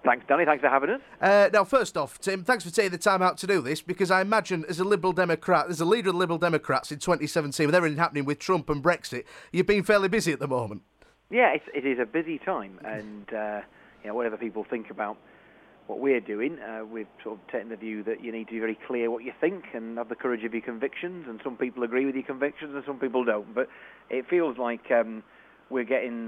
Thanks, Danny. Thanks for having us. Now, first off, Tim, thanks for taking the time out to do this, because I imagine as a Liberal Democrat, as a leader of the Liberal Democrats in 2017, with everything happening with Trump and Brexit, you've been fairly busy at the moment. Yeah, it is a busy time, and whatever people think about what we're doing, we've sort of taken the view that you need to be very clear what you think and have the courage of your convictions, and some people agree with your convictions and some people don't. But it feels like we're getting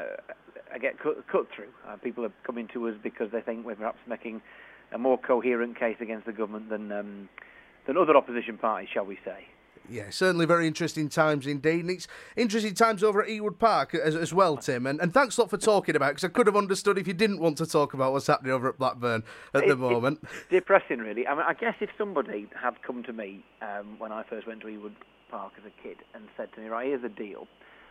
cut through. People are coming to us because they think we're perhaps making a more coherent case against the government than other opposition parties, shall we say. Yeah, certainly very interesting times indeed. And it's interesting times over at Ewood Park as well, Tim. And thanks a lot for talking about it, because I could have understood if you didn't want to talk about what's happening over at Blackburn at the moment. It's depressing, really. I mean, I guess if somebody had come to me when I first went to Ewood Park as a kid and said to me, right, here's the deal.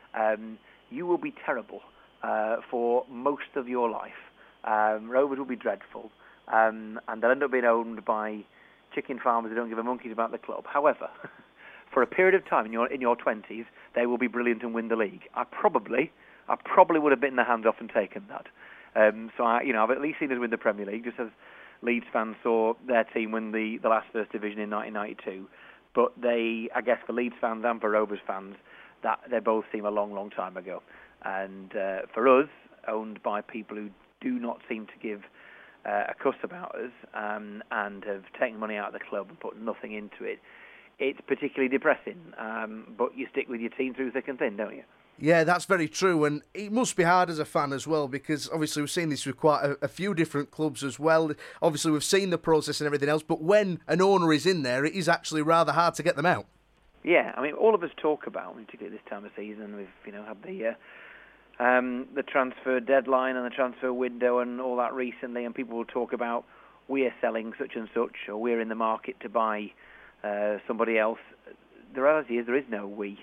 You will be terrible for most of your life. Rovers will be dreadful. And they'll end up being owned by chicken farmers who don't give a monkeys about the club. However, for a period of time in your 20s, they will be brilliant and win the league. I probably would have bitten their hands off and taken that. So I've at least seen us win the Premier League, just as Leeds fans saw their team win the last First Division in 1992. But I guess for Leeds fans and for Rovers fans, that they both seem a long, long time ago. And for us, owned by people who do not seem to give a cuss about us and have taken money out of the club and put nothing into it, it's particularly depressing. But you stick with your team through thick and thin, don't you? Yeah, that's very true, and it must be hard as a fan as well, because obviously we've seen this with quite a few different clubs as well. Obviously we've seen the process and everything else, but when an owner is in there, it is actually rather hard to get them out. Yeah, I mean, all of us talk about, particularly this time of season, we've had the transfer deadline and the transfer window and all that recently, and people will talk about we're selling such and such, or we're in the market to buy somebody else. The reality is there is no we.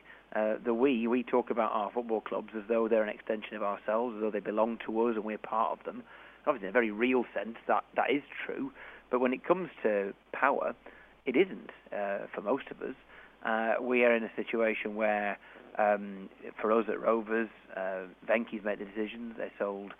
We talk about our football clubs as though they're an extension of ourselves, as though they belong to us and we're part of them. Obviously, in a very real sense, that is true. But when it comes to power, it isn't for most of us. We are in a situation where, for us at Rovers, Venky's made the decisions. They sold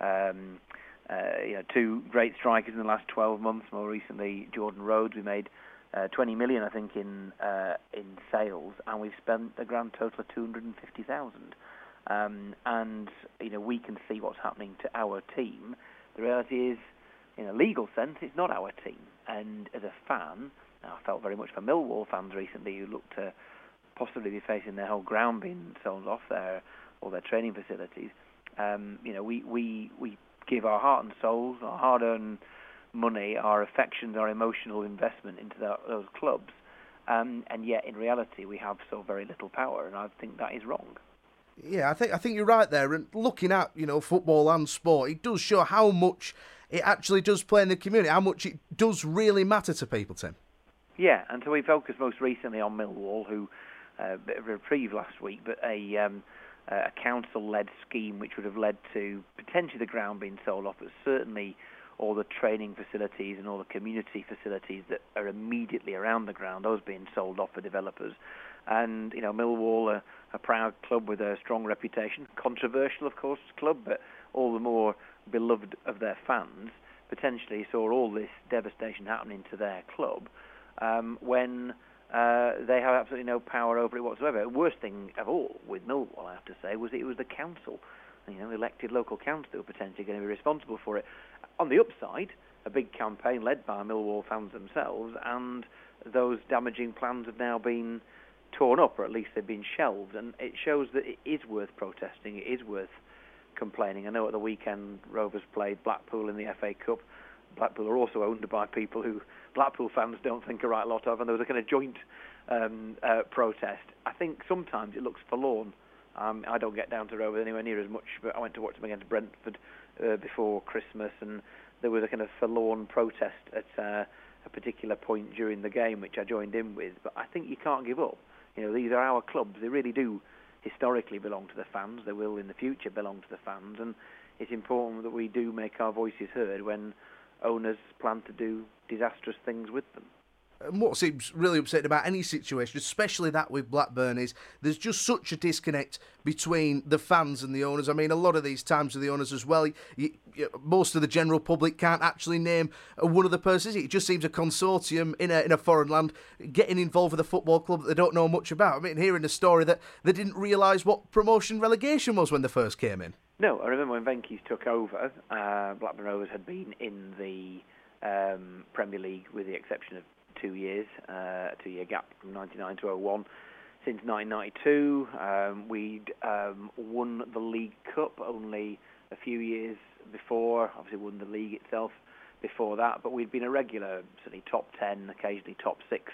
two great strikers in the last 12 months. More recently, Jordan Rhodes. We made 20 million, I think, in sales, and we've spent a grand total of 250,000. And we can see what's happening to our team. The reality is, in a legal sense, it's not our team. And as a fan, I felt very much for Millwall fans recently who looked to possibly be facing their whole ground being sold off all their training facilities. We give our heart and souls, our hard-earned money, our affections, our emotional investment into those clubs, and yet in reality we have so very little power, and I think that is wrong. Yeah, I think you're right there. And looking at football and sport, it does show how much it actually does play in the community, how much it does really matter to people, Tim. Yeah, and so we focused most recently on Millwall, who a bit of a reprieve last week, but a council-led scheme which would have led to potentially the ground being sold off, but certainly all the training facilities and all the community facilities that are immediately around the ground, those being sold off for developers. And, Millwall, a proud club with a strong reputation, controversial, of course, club, but all the more beloved of their fans, potentially saw all this devastation happening to their club when they have absolutely no power over it whatsoever. The worst thing of all with Millwall, I have to say, was it was the council, the elected local council, who were potentially going to be responsible for it. On the upside, a big campaign led by Millwall fans themselves, and those damaging plans have now been torn up, or at least they've been shelved, and it shows that it is worth protesting, it is worth complaining. I know at the weekend Rovers played Blackpool in the FA Cup. Blackpool are also owned by people who Blackpool fans don't think a right lot of, and there was a kind of joint protest. I think sometimes it looks forlorn. I don't get down to Rovers anywhere near as much, but I went to watch them against Brentford before Christmas, and there was a kind of forlorn protest at a particular point during the game, which I joined in with. But I think you can't give up. These are our clubs. They really do historically belong to the fans. They will in the future belong to the fans, and it's important that we do make our voices heard when owners plan to do disastrous things with them. And what seems really upsetting about any situation, especially that with Blackburn, is there's just such a disconnect between the fans and the owners. I mean, a lot of these times with the owners as well, most of the general public can't actually name one of the persons. It just seems a consortium in a foreign land getting involved with a football club that they don't know much about. I mean, hearing a story that they didn't realise what promotion relegation was when they first came in. No, I remember when Venky's took over, Blackburn Rovers had been in the Premier League with the exception of 2 years, a 2-year gap from 99 to 01. Since 1992, we'd won the League Cup only a few years before, obviously won the league itself before that, but we'd been a regular, certainly top 10, occasionally top 6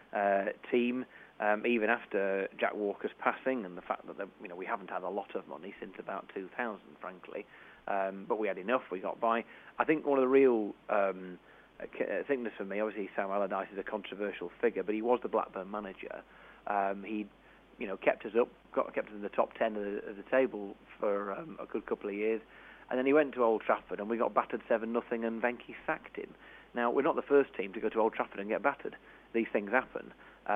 team, even after Jack Walker's passing and the fact that we haven't had a lot of money since about 2000, frankly, but we had enough, we got by. I think one of the real thickness for me, obviously Sam Allardyce is a controversial figure, but he was the Blackburn manager. He, kept us up, kept us in the top 10 of the table for a good couple of years, and then he went to Old Trafford and we got battered 7-0, and Venky sacked him. Now, we're not the first team to go to Old Trafford and get battered. These things happen,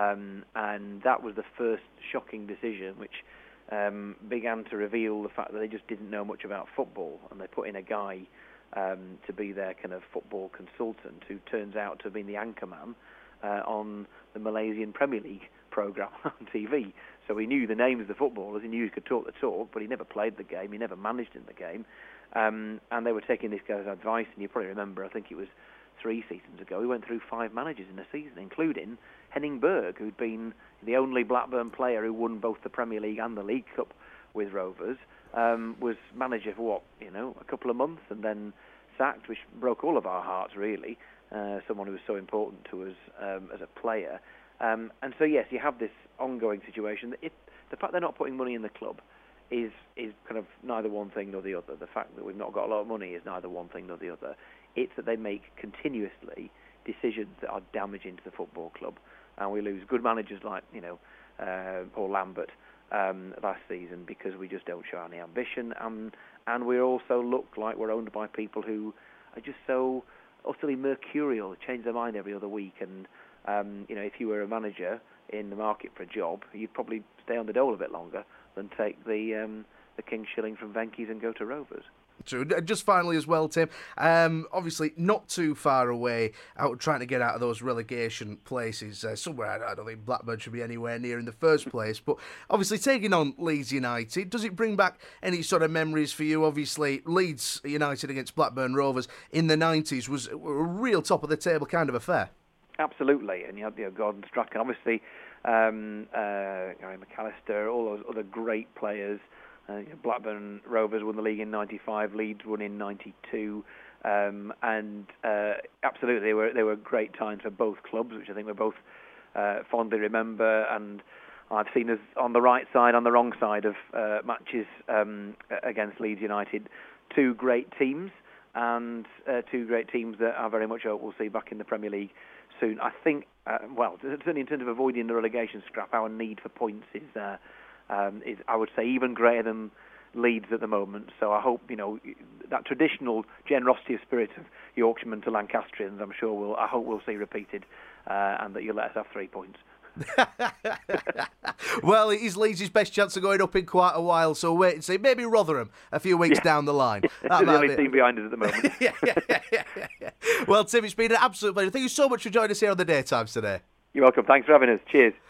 and that was the first shocking decision, which began to reveal the fact that they just didn't know much about football, and they put in a guy to be their kind of football consultant, who turns out to have been the anchorman on the Malaysian Premier League programme on TV. So he knew the names of the footballers, he knew he could talk the talk, but he never played the game, he never managed in the game. And they were taking this guy's advice, and you probably remember, I think it was 3 seasons ago, he went through 5 managers in a season, including Henning Berg, who'd been the only Blackburn player who won both the Premier League and the League Cup with Rovers, was manager for a couple of months, and then sacked, which broke all of our hearts, really. Someone who was so important to us as a player. And so, yes, you have this ongoing situation. The fact they're not putting money in the club is kind of neither one thing nor the other. The fact that we've not got a lot of money is neither one thing nor the other. It's that they make continuously decisions that are damaging to the football club, and we lose good managers like Paul Lambert last season because we just don't show any ambition, and we also look like we're owned by people who are just so utterly mercurial, change their mind every other week. And if you were a manager in the market for a job, you'd probably stay on the dole a bit longer than take the King's Shilling from Venky's and go to Rovers. True. Just finally as well, Tim, obviously not too far away, out trying to get out of those relegation places, somewhere I don't think Blackburn should be anywhere near in the first place, but obviously taking on Leeds United, does it bring back any sort of memories for you? Obviously Leeds United against Blackburn Rovers in the 90s was a real top of the table kind of affair. Absolutely, and you had Gordon Strachan, obviously Gary McAllister, all those other great players. Blackburn Rovers won the league in 95, Leeds won in 92, and absolutely they were great times for both clubs, which I think we both fondly remember. And I've seen us on the right side, on the wrong side of matches against Leeds United. 2 great teams, and 2 great teams that I very much hope we'll see back in the Premier League soon. I think, certainly in terms of avoiding the relegation scrap, our need for points is I would say even greater than Leeds at the moment. So I hope that traditional generosity of spirit of Yorkshiremen to Lancastrians, I hope we'll see repeated, and that you'll let us have 3 points. Well, it is Leeds' best chance of going up in quite a while, so wait and see. Maybe Rotherham a few weeks down the line. That's the only team behind us at the moment. Yeah. Well, Tim, it's been an absolute pleasure. Thank you so much for joining us here on the Daytimes today. You're welcome. Thanks for having us. Cheers.